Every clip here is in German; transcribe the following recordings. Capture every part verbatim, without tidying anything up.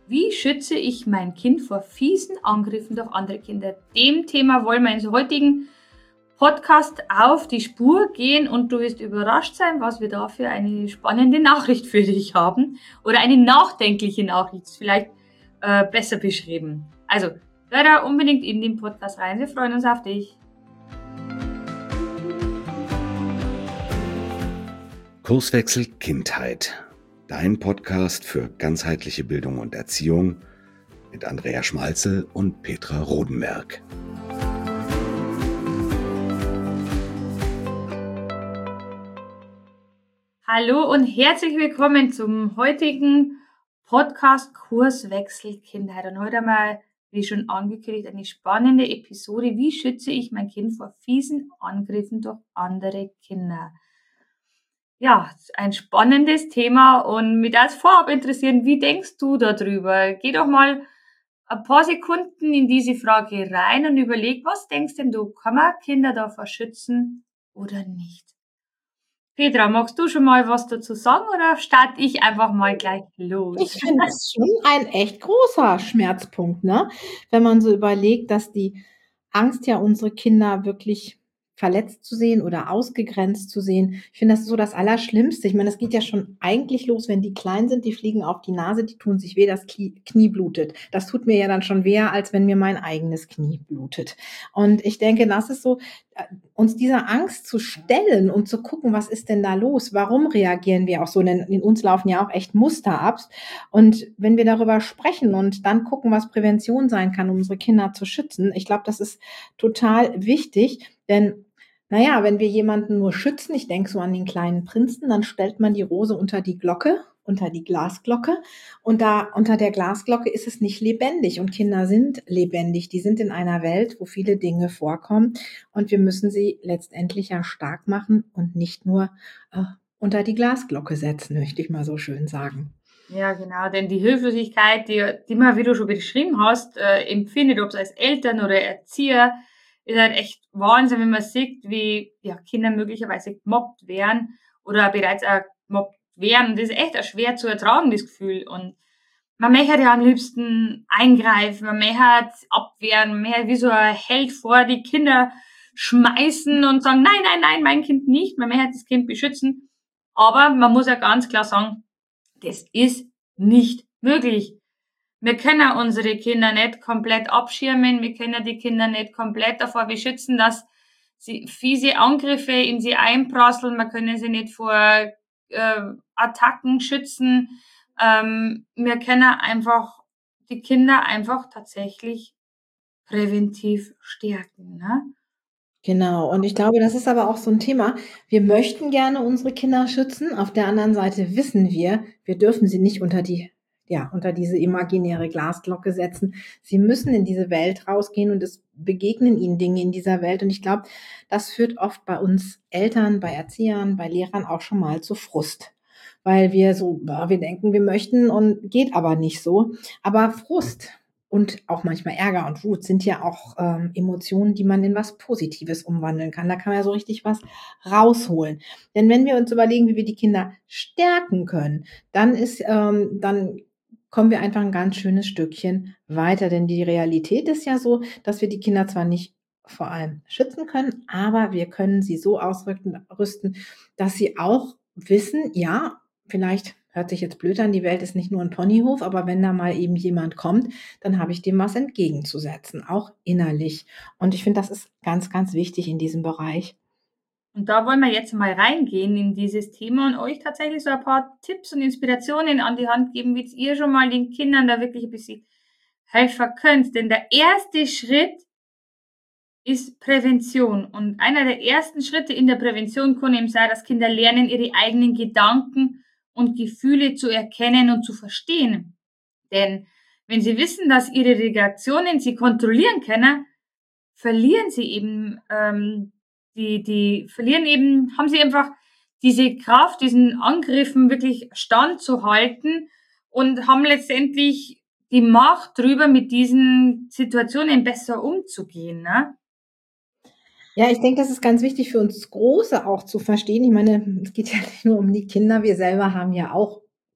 Wie schütze ich mein Kind vor fiesen Angriffen durch andere Kinder? Dem Thema wollen wir in der heutigen Podcast auf die Spur gehen und du wirst überrascht sein, was wir da für eine spannende Nachricht für dich haben oder eine nachdenkliche Nachricht, vielleicht äh, besser beschrieben. Also, hör da unbedingt in den Podcast rein, wir freuen uns auf dich. Kurswechsel Kindheit. Dein Podcast für ganzheitliche Bildung und Erziehung mit Andrea Schmalzel und Petra Rodenberg. Hallo und herzlich willkommen zum heutigen Podcast Kurswechsel Kindheit. Und heute einmal, wie schon angekündigt, eine spannende Episode. Wie schütze ich mein Kind vor fiesen Angriffen durch andere Kinder? Ja, ein spannendes Thema und mich als vorab interessieren, wie denkst du darüber? Geh doch mal ein paar Sekunden in diese Frage rein und überleg, was denkst denn du, kann man Kinder davor schützen oder nicht? Petra, magst du schon mal was dazu sagen oder starte ich einfach mal gleich los? Ich finde es schon ein echt großer Schmerzpunkt, ne? Wenn man so überlegt, dass die Angst ja unsere Kinder wirklich verletzt zu sehen oder ausgegrenzt zu sehen. Ich finde, das ist so das Allerschlimmste. Ich meine, das geht ja schon eigentlich los, wenn die klein sind, die fliegen auf die Nase, die tun sich weh, das Knie blutet. Das tut mir ja dann schon weh, als wenn mir mein eigenes Knie blutet. Und ich denke, das ist so, uns dieser Angst zu stellen und zu gucken, was ist denn da los? Warum reagieren wir auch so? Denn in uns laufen ja auch echt Muster ab. Und wenn wir darüber sprechen und dann gucken, was Prävention sein kann, um unsere Kinder zu schützen, ich glaube, das ist total wichtig, denn naja, wenn wir jemanden nur schützen, ich denke so an den kleinen Prinzen, dann stellt man die Rose unter die Glocke, unter die Glasglocke und da unter der Glasglocke ist es nicht lebendig und Kinder sind lebendig, die sind in einer Welt, wo viele Dinge vorkommen und wir müssen sie letztendlich ja stark machen und nicht nur äh, unter die Glasglocke setzen, möchte ich mal so schön sagen. Ja, genau, denn die Hilflosigkeit, die, die man, wie du schon beschrieben hast, äh, empfindet, ob es als Eltern oder Erzieher, ist halt echt Wahnsinn, wenn man sieht, wie ja, Kinder möglicherweise gemobbt werden oder bereits auch gemobbt werden. Das ist echt ein schwer zu ertragendes Gefühl. Und man möchte ja am liebsten eingreifen, man möchte abwehren, man möchte wie so ein Held vor die Kinder schmeißen und sagen, nein, nein, nein, mein Kind nicht, man möchte das Kind beschützen. Aber man muss ja ganz klar sagen, das ist nicht möglich. Wir können unsere Kinder nicht komplett abschirmen, wir können die Kinder nicht komplett davor beschützen, dass sie fiese Angriffe in sie einprasseln, wir können sie nicht vor äh, Attacken schützen, ähm, wir können einfach die Kinder einfach tatsächlich präventiv stärken, ne? Genau, und ich glaube, das ist aber auch so ein Thema. Wir möchten gerne unsere Kinder schützen. Auf der anderen Seite wissen wir, wir dürfen sie nicht unter die, ja, unter diese imaginäre Glasglocke setzen. Sie müssen in diese Welt rausgehen und es begegnen ihnen Dinge in dieser Welt. Und ich glaube, das führt oft bei uns Eltern, bei Erziehern, bei Lehrern auch schon mal zu Frust. Weil wir so, wir denken, wir möchten und geht aber nicht so. Aber Frust und auch manchmal Ärger und Wut sind ja auch ähm, Emotionen, die man in was Positives umwandeln kann. Da kann man ja so richtig was rausholen. Denn wenn wir uns überlegen, wie wir die Kinder stärken können, dann ist, ähm, dann kommen wir einfach ein ganz schönes Stückchen weiter. Denn die Realität ist ja so, dass wir die Kinder zwar nicht vor allem schützen können, aber wir können sie so ausrüsten, dass sie auch wissen, ja, vielleicht hört sich jetzt blöd an, die Welt ist nicht nur ein Ponyhof, aber wenn da mal eben jemand kommt, dann habe ich dem was entgegenzusetzen, auch innerlich. Und ich finde, das ist ganz, ganz wichtig in diesem Bereich. Und da wollen wir jetzt mal reingehen in dieses Thema und euch tatsächlich so ein paar Tipps und Inspirationen an die Hand geben, wie ihr schon mal den Kindern da wirklich ein bisschen helfen könnt. Denn der erste Schritt ist Prävention. Und einer der ersten Schritte in der Prävention kann eben sein, dass Kinder lernen, ihre eigenen Gedanken und Gefühle zu erkennen und zu verstehen. Denn wenn sie wissen, dass ihre Reaktionen sie kontrollieren können, verlieren sie eben, ähm, die, die verlieren eben, haben sie einfach diese Kraft, diesen Angriffen wirklich standzuhalten und haben letztendlich die Macht drüber, mit diesen Situationen besser umzugehen, ne? Ja, ich denke, das ist ganz wichtig für uns Große auch zu verstehen. Ich meine, es geht ja nicht nur um die Kinder, wir selber haben ja auch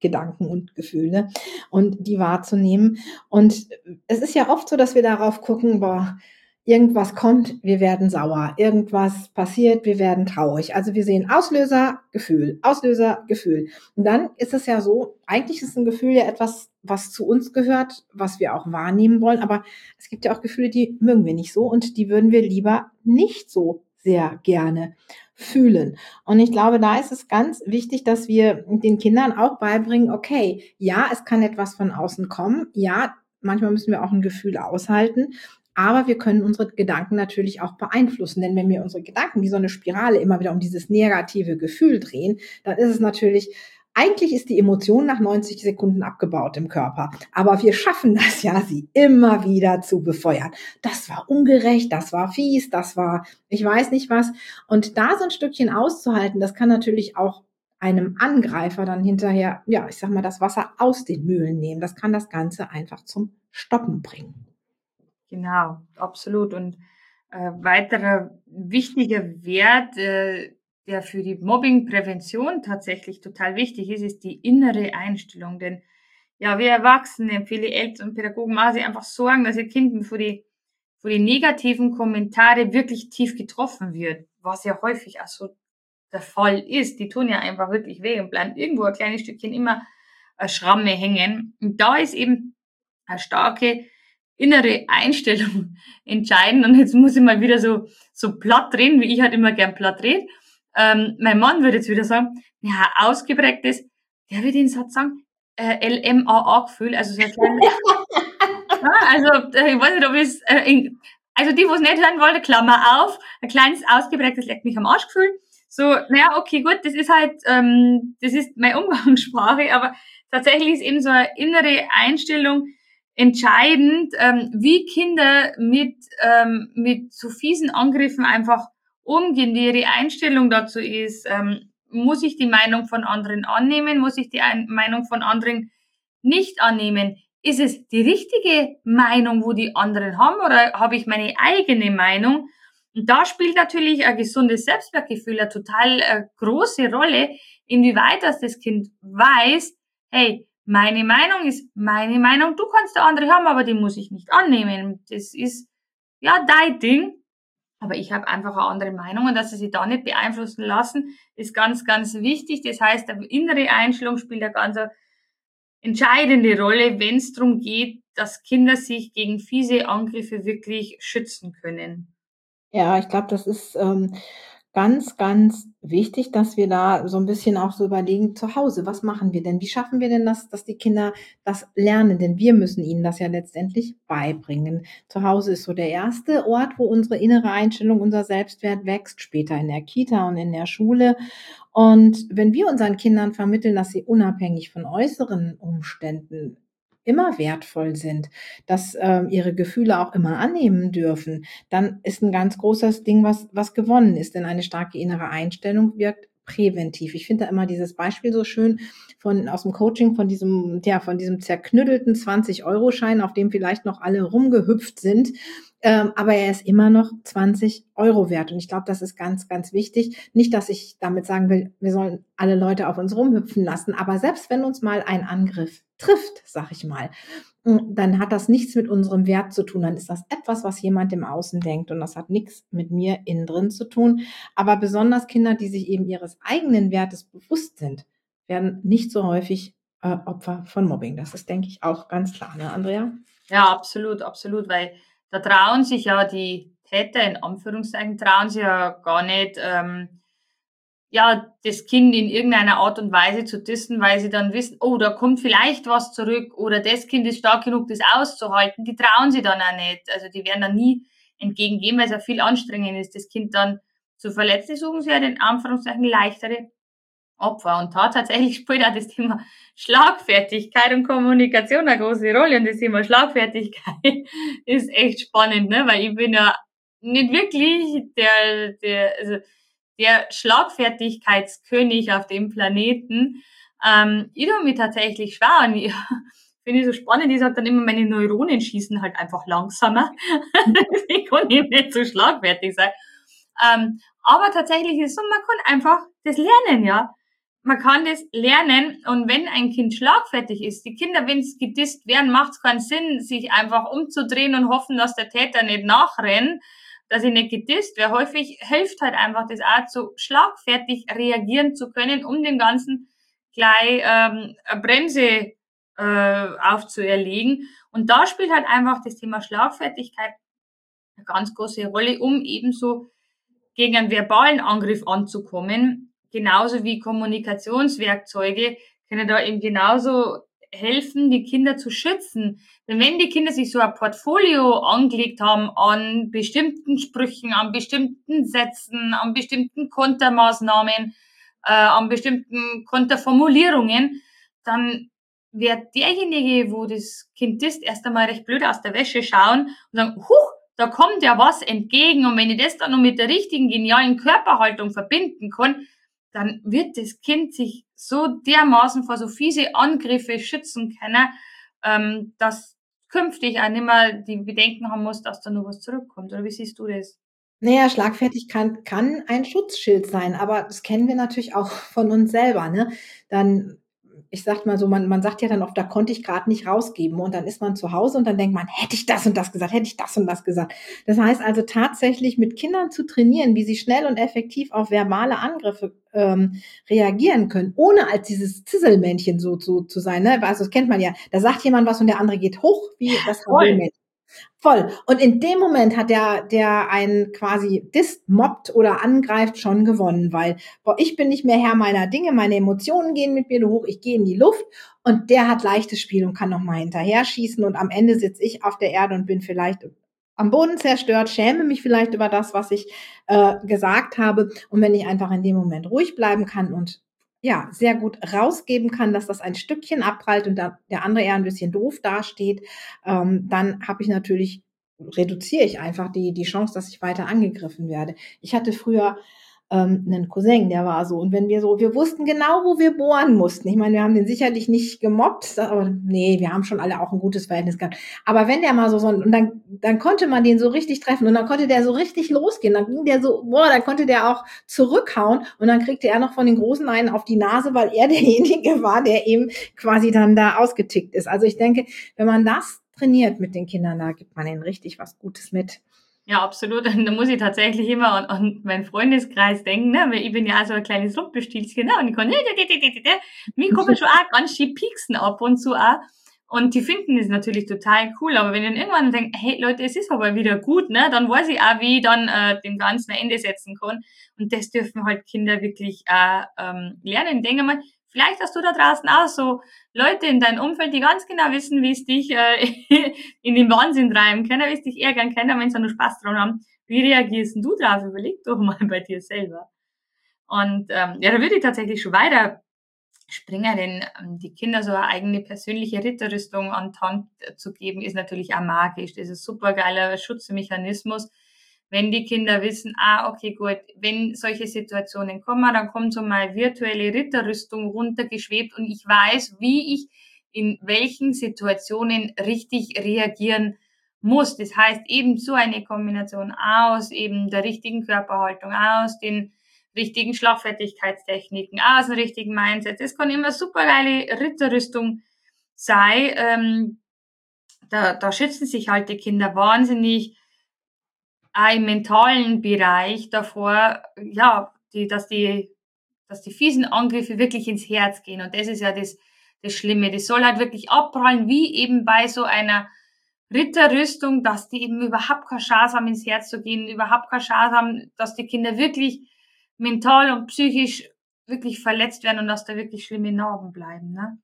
Gedanken und Gefühle und die wahrzunehmen. Und es ist ja oft so, dass wir darauf gucken, boah, irgendwas kommt, wir werden sauer. Irgendwas passiert, wir werden traurig. Also wir sehen Auslöser, Gefühl, Auslöser, Gefühl. Und dann ist es ja so, eigentlich ist ein Gefühl ja etwas, was zu uns gehört, was wir auch wahrnehmen wollen. Aber es gibt ja auch Gefühle, die mögen wir nicht so und die würden wir lieber nicht so sehr gerne fühlen. Und ich glaube, da ist es ganz wichtig, dass wir den Kindern auch beibringen, okay, ja, es kann etwas von außen kommen. Ja, manchmal müssen wir auch ein Gefühl aushalten. Aber wir können unsere Gedanken natürlich auch beeinflussen. Denn wenn wir unsere Gedanken wie so eine Spirale immer wieder um dieses negative Gefühl drehen, dann ist es natürlich, eigentlich ist die Emotion nach neunzig Sekunden abgebaut im Körper. Aber wir schaffen das ja, sie immer wieder zu befeuern. Das war ungerecht, das war fies, das war, ich weiß nicht was. Und da so ein Stückchen auszuhalten, das kann natürlich auch einem Angreifer dann hinterher, ja, ich sag mal, das Wasser aus den Mühlen nehmen. Das kann das Ganze einfach zum Stoppen bringen. Genau, absolut. Und äh, weiterer wichtiger Wert, äh, der für die Mobbingprävention tatsächlich total wichtig ist, ist die innere Einstellung. Denn ja, wir Erwachsene, viele Eltern und Pädagogen machen sich einfach Sorgen, dass ihr Kind vor die, vor die negativen Kommentare wirklich tief getroffen wird, was ja häufig auch so der Fall ist. Die tun ja einfach wirklich weh und bleiben irgendwo ein kleines Stückchen immer eine Schramme hängen. Und da ist eben eine starke innere Einstellung entscheidend. Und jetzt muss ich mal wieder so, so platt reden, wie ich halt immer gern platt rede. Ähm, mein Mann würde jetzt wieder sagen, ja, ausgeprägtes, der wird den Satz sagen, äh, L M A A-Gefühl, also so ein kleines, ja, also, äh, ich weiß nicht, ob es, äh, in, also die, wo es nicht hören wollte, Klammer auf, ein kleines ausgeprägtes leckt mich am Arschgefühl. So, naja, okay, gut, das ist halt, ähm, das ist meine Umgangssprache, aber tatsächlich ist eben so eine innere Einstellung entscheidend, ähm, wie Kinder mit, ähm, mit so fiesen Angriffen einfach umgehen, wie ihre Einstellung dazu ist. Ähm, muss ich die Meinung von anderen annehmen? Muss ich die Ein- Meinung von anderen nicht annehmen? Ist es die richtige Meinung, wo die anderen haben, oder habe ich meine eigene Meinung? Und da spielt natürlich ein gesundes Selbstwertgefühl eine total äh, große Rolle, inwieweit das das Kind weiß, hey, meine Meinung ist meine Meinung, du kannst eine andere haben, aber die muss ich nicht annehmen. Das ist ja dein Ding, aber ich habe einfach eine andere Meinung und dass sie sich da nicht beeinflussen lassen, ist ganz, ganz wichtig. Das heißt, eine innere Einstellung spielt eine ganz entscheidende Rolle, wenn es darum geht, dass Kinder sich gegen fiese Angriffe wirklich schützen können. Ja, ich glaube, das ist ähm, ganz, ganz wichtig, dass wir da so ein bisschen auch so überlegen, zu Hause, was machen wir denn? Wie schaffen wir denn das, dass die Kinder das lernen? Denn wir müssen ihnen das ja letztendlich beibringen. Zu Hause ist so der erste Ort, wo unsere innere Einstellung, unser Selbstwert wächst, später in der Kita und in der Schule. Und wenn wir unseren Kindern vermitteln, dass sie unabhängig von äußeren Umständen immer wertvoll sind, dass ähm, ihre Gefühle auch immer annehmen dürfen, dann ist ein ganz großes Ding, was, was gewonnen ist. Denn eine starke innere Einstellung wirkt präventiv. Ich finde da immer dieses Beispiel so schön von, aus dem Coaching von diesem, ja, von diesem zerknüttelten zwanzig-Euro-Schein, auf dem vielleicht noch alle rumgehüpft sind. Ähm, aber er ist immer noch zwanzig Euro wert. Und ich glaube, das ist ganz, ganz wichtig. Nicht, dass ich damit sagen will, wir sollen alle Leute auf uns rumhüpfen lassen. Aber selbst wenn uns mal ein Angriff trifft, sag ich mal, dann hat das nichts mit unserem Wert zu tun. Dann ist das etwas, was jemand im Außen denkt. Und das hat nichts mit mir innen drin zu tun. Aber besonders Kinder, die sich eben ihres eigenen Wertes bewusst sind, werden nicht so häufig äh, Opfer von Mobbing. Das ist, denke ich, auch ganz klar, ne, Andrea? Ja, absolut, absolut, weil da trauen sich ja die Täter, in Anführungszeichen, trauen sich ja gar nicht, ähm, ja, das Kind in irgendeiner Art und Weise zu dissen, weil sie dann wissen, oh, da kommt vielleicht was zurück oder das Kind ist stark genug, das auszuhalten. Die trauen sich dann auch nicht. Also die werden dann nie entgegengehen, weil es ja viel anstrengend ist, das Kind dann zu verletzen. Die suchen sich ja in Anführungszeichen leichtere Opfer. Und da tatsächlich spielt auch das Thema Schlagfertigkeit und Kommunikation eine große Rolle. Und das Thema Schlagfertigkeit ist echt spannend, ne? Weil ich bin ja nicht wirklich der, der, also der Schlagfertigkeitskönig auf dem Planeten. Ähm, ich tue mich tatsächlich schwer und ich finde ich so spannend, ich sage dann immer, meine Neuronen schießen halt einfach langsamer. Deswegen kann ich nicht so schlagfertig sein. Ähm, aber tatsächlich ist es so, man kann einfach das lernen, ja. man kann das lernen, und wenn ein Kind schlagfertig ist, die Kinder, wenn es gedisst werden, macht es keinen Sinn, sich einfach umzudrehen und hoffen, dass der Täter nicht nachrennt, dass ich nicht gedisst werde. Häufig hilft halt einfach das auch, so schlagfertig reagieren zu können, um dem Ganzen gleich ähm, eine Bremse äh, aufzuerlegen. Und da spielt halt einfach das Thema Schlagfertigkeit eine ganz große Rolle, um ebenso gegen einen verbalen Angriff anzukommen. Genauso wie Kommunikationswerkzeuge können da eben genauso helfen, die Kinder zu schützen. Denn wenn die Kinder sich so ein Portfolio angelegt haben an bestimmten Sprüchen, an bestimmten Sätzen, an bestimmten Kontermaßnahmen, äh, an bestimmten Konterformulierungen, dann wird derjenige, wo das Kind ist, erst einmal recht blöd aus der Wäsche schauen und sagen, huch, da kommt ja was entgegen, und wenn ich das dann noch mit der richtigen genialen Körperhaltung verbinden kann, dann wird das Kind sich so dermaßen vor so fiese Angriffe schützen können, ähm, dass künftig auch nicht mehr die Bedenken haben muss, dass da noch was zurückkommt. Oder wie siehst du das? Naja, Schlagfertigkeit kann ein Schutzschild sein, aber das kennen wir natürlich auch von uns selber, ne? Dann, ich sag mal so, man, man sagt ja dann oft, da konnte ich gerade nicht rausgeben, und dann ist man zu Hause und dann denkt man, hätte ich das und das gesagt, hätte ich das und das gesagt. Das heißt also tatsächlich mit Kindern zu trainieren, wie sie schnell und effektiv auf verbale Angriffe ähm, reagieren können, ohne als dieses Zisselmännchen so, so zu sein, ne? Also das kennt man ja, da sagt jemand was und der andere geht hoch, wie das Voll. Voll. Und in dem Moment hat der, der einen quasi disst, mobbt oder angreift, schon gewonnen, weil boah, ich bin nicht mehr Herr meiner Dinge, meine Emotionen gehen mit mir hoch, ich gehe in die Luft, und der hat leichtes Spiel und kann noch mal hinterher schießen, und am Ende sitze ich auf der Erde und bin vielleicht am Boden zerstört, schäme mich vielleicht über das, was ich äh, gesagt habe. Und wenn ich einfach in dem Moment ruhig bleiben kann und ja, sehr gut rausgeben kann, dass das ein Stückchen abprallt und da der andere eher ein bisschen doof dasteht, ähm, dann habe ich natürlich, reduziere ich einfach die, die Chance, dass ich weiter angegriffen werde. Ich hatte früher ähm, einen Cousin, der war so, und wenn wir so, wir wussten genau, wo wir bohren mussten. Ich meine, wir haben den sicherlich nicht gemobbt, aber nee, wir haben schon alle auch ein gutes Verhältnis gehabt. Aber wenn der mal so, so und dann, dann konnte man den so richtig treffen, und dann konnte der so richtig losgehen, dann ging der so, boah, dann konnte der auch zurückhauen, und dann kriegte er noch von den Großen einen auf die Nase, weil er derjenige war, der eben quasi dann da ausgetickt ist. Also ich denke, wenn man das trainiert mit den Kindern, da gibt man ihnen richtig was Gutes mit. Ja, absolut. Und da muss ich tatsächlich immer an, an meinen Freundeskreis denken, ne? Weil ich bin ja auch so ein kleines Rumpelstilzchen, ne? Und ich kann, mir kommen schon auch ganz schön pieksen ab und zu auch. Und die finden das natürlich total cool. Aber wenn ich dann irgendwann denke, hey Leute, es ist aber wieder gut, ne? Dann weiß ich auch, wie ich dann äh, dem Ganzen ein Ende setzen kann. Und das dürfen halt Kinder wirklich auch ähm, lernen. Ich denke mal, vielleicht hast du da draußen auch so Leute in deinem Umfeld, die ganz genau wissen, wie es dich äh, in den Wahnsinn treiben können, wie es dich ärgern können, wenn sie nur Spaß dran haben. Wie reagierst denn du drauf? Überleg doch mal bei dir selber. Und ähm, ja, da würde ich tatsächlich schon weiter springen, denn ähm, die Kinder so eine eigene persönliche Ritterrüstung an die Hand zu geben, ist natürlich auch magisch. Das ist ein super geiler Schutzmechanismus. Wenn die Kinder wissen, ah, okay, gut, wenn solche Situationen kommen, dann kommt so meine virtuelle Ritterrüstung runtergeschwebt, und ich weiß, wie ich in welchen Situationen richtig reagieren muss. Das heißt, eben so eine Kombination aus eben der richtigen Körperhaltung, aus den richtigen Schlagfertigkeitstechniken, aus dem richtigen Mindset. Das kann immer super geile Ritterrüstung sein. Ähm, da, da schützen sich halt die Kinder wahnsinnig auch im mentalen Bereich davor, ja, die, dass die, dass die fiesen Angriffe wirklich ins Herz gehen. Und das ist ja das, das Schlimme. Das soll halt wirklich abprallen, wie eben bei so einer Ritterrüstung, dass die eben überhaupt keine Chance haben, ins Herz zu gehen, überhaupt keine Chance haben, dass die Kinder wirklich mental und psychisch wirklich verletzt werden und dass da wirklich schlimme Narben bleiben, ne?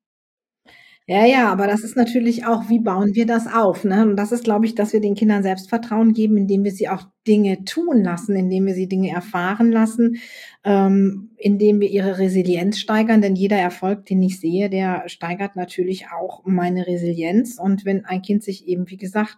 Ja, ja, aber das ist natürlich auch, wie bauen wir das auf, ne? Und das ist, glaube ich, dass wir den Kindern Selbstvertrauen geben, indem wir sie auch Dinge tun lassen, indem wir sie Dinge erfahren lassen, ähm, indem wir ihre Resilienz steigern. Denn jeder Erfolg, den ich sehe, der steigert natürlich auch meine Resilienz. Und wenn ein Kind sich eben, wie gesagt,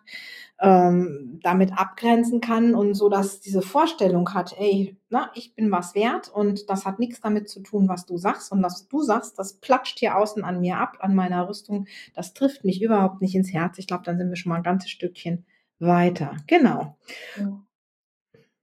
ähm, damit abgrenzen kann und so, dass diese Vorstellung hat, ey, na, ich bin was wert, und das hat nichts damit zu tun, was du sagst, und was du sagst, das platscht hier außen an mir ab, an meiner Rüstung, das trifft mich überhaupt nicht ins Herz. Ich glaube, dann sind wir schon mal ein ganzes Stückchen weiter. Genau. Ja.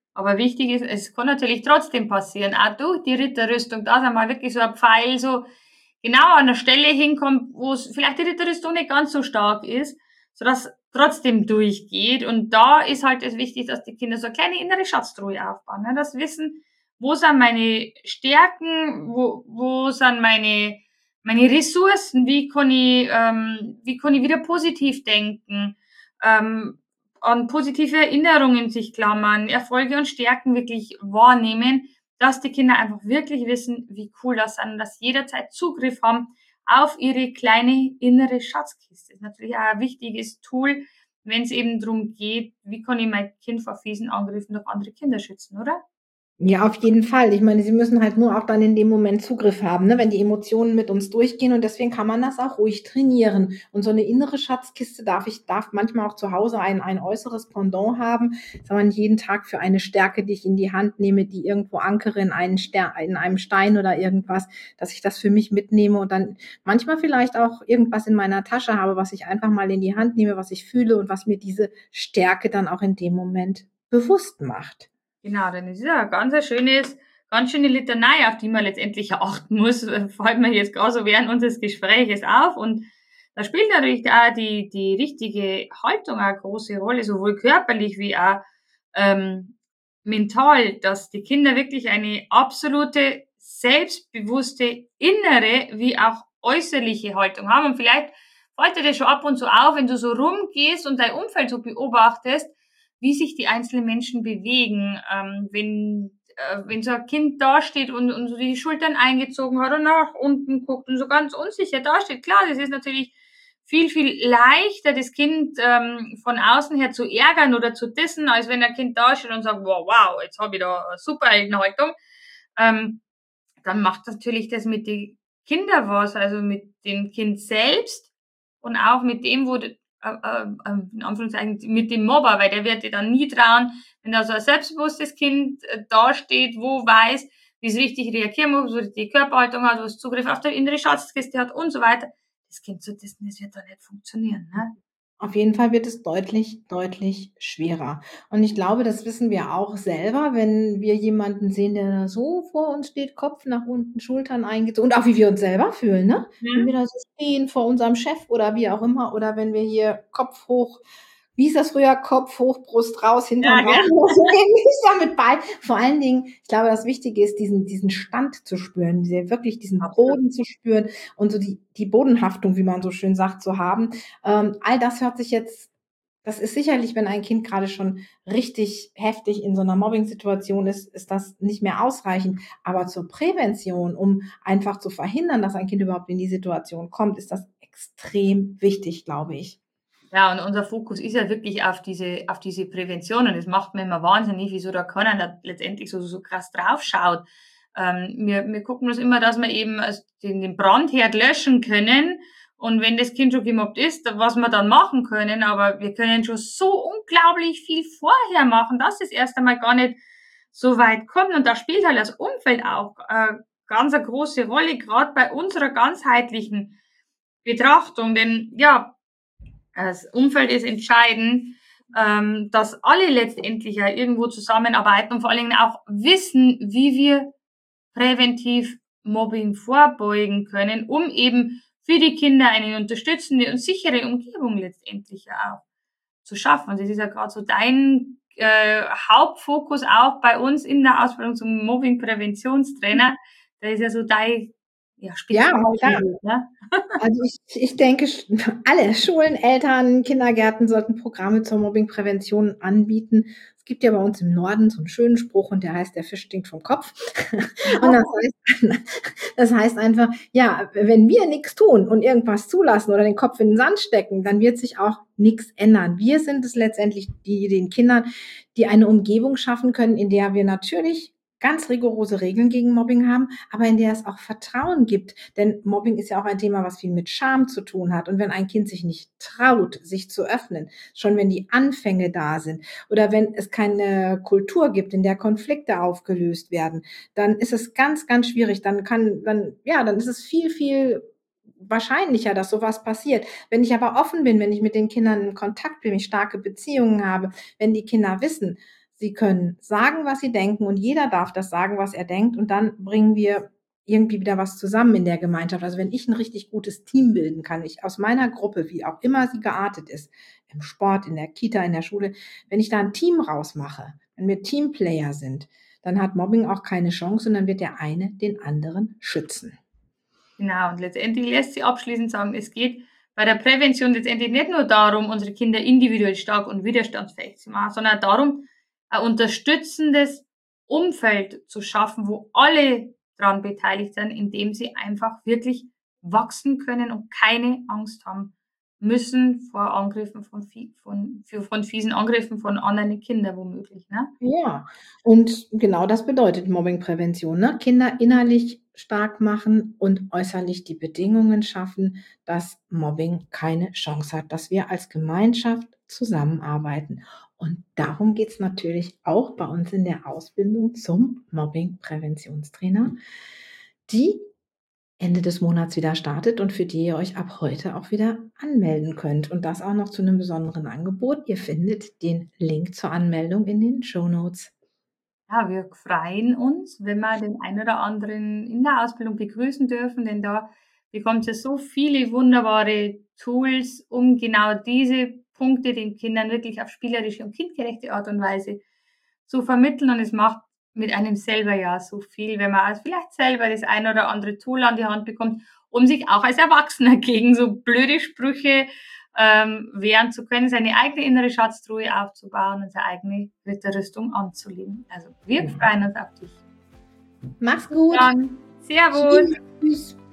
Aber wichtig ist, es kann natürlich trotzdem passieren, auch durch die Ritterrüstung, dass einmal wirklich so ein Pfeil so genau an der Stelle hinkommt, wo es vielleicht die Ritterrüstung nicht ganz so stark ist, sodass trotzdem durchgeht. Und da ist halt es wichtig, dass die Kinder so eine kleine innere Schatztruhe aufbauen, ne? Das Wissen, wo sind meine Stärken, wo, wo sind meine, meine Ressourcen, wie kann ich, ähm, wie kann ich wieder positiv denken, ähm, an positive Erinnerungen sich klammern, Erfolge und Stärken wirklich wahrnehmen, dass die Kinder einfach wirklich wissen, wie cool das sind und dass sie jederzeit Zugriff haben auf ihre kleine innere Schatzkiste. Das ist natürlich auch ein wichtiges Tool, wenn es eben darum geht, wie kann ich mein Kind vor fiesen Angriffen durch andere Kinder schützen, oder? Ja, auf jeden Fall. Ich meine, sie müssen halt nur auch dann in dem Moment Zugriff haben, ne, wenn die Emotionen mit uns durchgehen. Und deswegen kann man das auch ruhig trainieren. Und so eine innere Schatzkiste darf ich, darf manchmal auch zu Hause ein, ein äußeres Pendant haben. Dass man jeden Tag für eine Stärke, die ich in die Hand nehme, die irgendwo ankere in einen Ster in einem Stein oder irgendwas, dass ich das für mich mitnehme und dann manchmal vielleicht auch irgendwas in meiner Tasche habe, was ich einfach mal in die Hand nehme, was ich fühle und was mir diese Stärke dann auch in dem Moment bewusst macht. Genau, dann ist ja ein ganz ein schönes, ganz schöne Litanei, auf die man letztendlich achten muss, fällt mir jetzt gerade so während unseres Gespräches auf. Und da spielt natürlich auch die, die richtige Haltung eine große Rolle, sowohl körperlich wie auch ähm, mental, dass die Kinder wirklich eine absolute, selbstbewusste innere wie auch äußerliche Haltung haben. Und vielleicht fällt dir das schon ab und zu auf, wenn du so rumgehst und dein Umfeld so beobachtest, wie sich die einzelnen Menschen bewegen, ähm, wenn äh, wenn so ein Kind dasteht und, und so die Schultern eingezogen hat und nach unten guckt und so ganz unsicher dasteht. Klar, das ist natürlich viel, viel leichter, das Kind ähm, von außen her zu ärgern oder zu dissen, als wenn ein Kind dasteht und sagt, wow, wow, jetzt habe ich da eine super Haltung. Ähm, dann macht natürlich das mit den Kindern was, also mit dem Kind selbst und auch mit dem, wo äh, äh, in Anführungszeichen mit dem Mobber, weil der wird dir dann nie trauen, wenn da so ein selbstbewusstes Kind äh, dasteht, wo weiß, wie es richtig reagieren muss, wo die Körperhaltung hat, wo es Zugriff auf die innere Schatzkiste hat und so weiter. Das Kind zu testen, das wird da nicht funktionieren, ne? Auf jeden Fall wird es deutlich, deutlich schwerer. Und ich glaube, das wissen wir auch selber, wenn wir jemanden sehen, der da so vor uns steht, Kopf nach unten, Schultern eingezogen und auch wie wir uns selber fühlen, ne? Wenn wir Mhm. da so stehen vor unserem Chef oder wie auch immer oder wenn wir hier Kopf hoch, wie ist das früher? Kopf hoch, Brust raus, Hintern Ja, raus, gell? so ähnlich damit bei. Vor allen Dingen, ich glaube, das Wichtige ist, diesen, diesen Stand zu spüren, diese, wirklich diesen Absolut. Boden zu spüren und so die, die Bodenhaftung, wie man so schön sagt, zu haben. Ähm, all das hört sich jetzt das ist sicherlich, wenn ein Kind gerade schon richtig heftig in so einer Mobbing-Situation ist, ist das nicht mehr ausreichend. Aber zur Prävention, um einfach zu verhindern, dass ein Kind überhaupt in die Situation kommt, ist das extrem wichtig, glaube ich. Ja, und unser Fokus ist ja wirklich auf diese, auf diese Prävention und das macht mir immer wahnsinnig, wieso da keiner da letztendlich so, so krass drauf schaut. Ähm, wir, wir gucken uns immer, dass wir eben den, den Brandherd löschen können und wenn das Kind schon gemobbt ist, was wir dann machen können, aber wir können schon so unglaublich viel vorher machen, dass es erst einmal gar nicht so weit kommt und da spielt halt das Umfeld auch äh, ganz eine große Rolle, gerade bei unserer ganzheitlichen Betrachtung, denn ja, das Umfeld ist entscheidend, ähm, dass alle letztendlich ja irgendwo zusammenarbeiten und vor allen Dingen auch wissen, wie wir präventiv Mobbing vorbeugen können, um eben für die Kinder eine unterstützende und sichere Umgebung letztendlich ja auch zu schaffen. Und das ist ja gerade so dein äh, Hauptfokus auch bei uns in der Ausbildung zum Mobbing-Präventionstrainer. Da ist ja so dein ja, Ja, klar. Spezialgebiet, ne? Also ich, ich denke, alle Schulen, Eltern, Kindergärten sollten Programme zur Mobbingprävention anbieten. Es gibt ja bei uns im Norden so einen schönen Spruch und der heißt, der Fisch stinkt vom Kopf. Und das heißt, das heißt einfach, ja, wenn wir nichts tun und irgendwas zulassen oder den Kopf in den Sand stecken, dann wird sich auch nichts ändern. Wir sind es letztendlich, die den Kindern, die eine Umgebung schaffen können, in der wir natürlich ganz rigorose Regeln gegen Mobbing haben, aber in der es auch Vertrauen gibt. Denn Mobbing ist ja auch ein Thema, was viel mit Scham zu tun hat. Und wenn ein Kind sich nicht traut, sich zu öffnen, schon wenn die Anfänge da sind oder wenn es keine Kultur gibt, in der Konflikte aufgelöst werden, dann ist es ganz, ganz schwierig. Dann kann, dann, ja, dann ist es viel, viel wahrscheinlicher, dass sowas passiert. Wenn ich aber offen bin, wenn ich mit den Kindern in Kontakt bin, wenn ich starke Beziehungen habe, wenn die Kinder wissen, Sie können sagen, was sie denken und jeder darf das sagen, was er denkt und dann bringen wir irgendwie wieder was zusammen in der Gemeinschaft. Also wenn ich ein richtig gutes Team bilden kann, ich aus meiner Gruppe, wie auch immer sie geartet ist, im Sport, in der Kita, in der Schule, wenn ich da ein Team rausmache, wenn wir Teamplayer sind, dann hat Mobbing auch keine Chance und dann wird der eine den anderen schützen. Genau, und letztendlich lässt sich abschließend sagen, es geht bei der Prävention letztendlich nicht nur darum, unsere Kinder individuell stark und widerstandsfähig zu machen, sondern darum, ein unterstützendes Umfeld zu schaffen, wo alle daran beteiligt sind, indem sie einfach wirklich wachsen können und keine Angst haben müssen vor Angriffen von, von, von fiesen Angriffen von anderen Kindern womöglich. Ne? Ja, und genau das bedeutet Mobbingprävention. Ne? Kinder innerlich stark machen und äußerlich die Bedingungen schaffen, dass Mobbing keine Chance hat, dass wir als Gemeinschaft zusammenarbeiten. Und darum geht es natürlich auch bei uns in der Ausbildung zum Mobbing-Präventionstrainer, die Ende des Monats wieder startet und für die ihr euch ab heute auch wieder anmelden könnt. Und das auch noch zu einem besonderen Angebot. Ihr findet den Link zur Anmeldung in den Shownotes. Ja, wir freuen uns, wenn wir den einen oder anderen in der Ausbildung begrüßen dürfen, denn da bekommt ihr so viele wunderbare Tools, um genau diese Punkte den Kindern wirklich auf spielerische und kindgerechte Art und Weise zu vermitteln. Und es macht mit einem selber ja so viel, wenn man vielleicht selber das ein oder andere Tool an die Hand bekommt, um sich auch als Erwachsener gegen so blöde Sprüche ähm, wehren zu können, seine eigene innere Schatztruhe aufzubauen und seine eigene Ritterrüstung anzulegen. Also wir Ja. freuen uns auf dich. Mach's gut. Dann, Servus. Tschüss.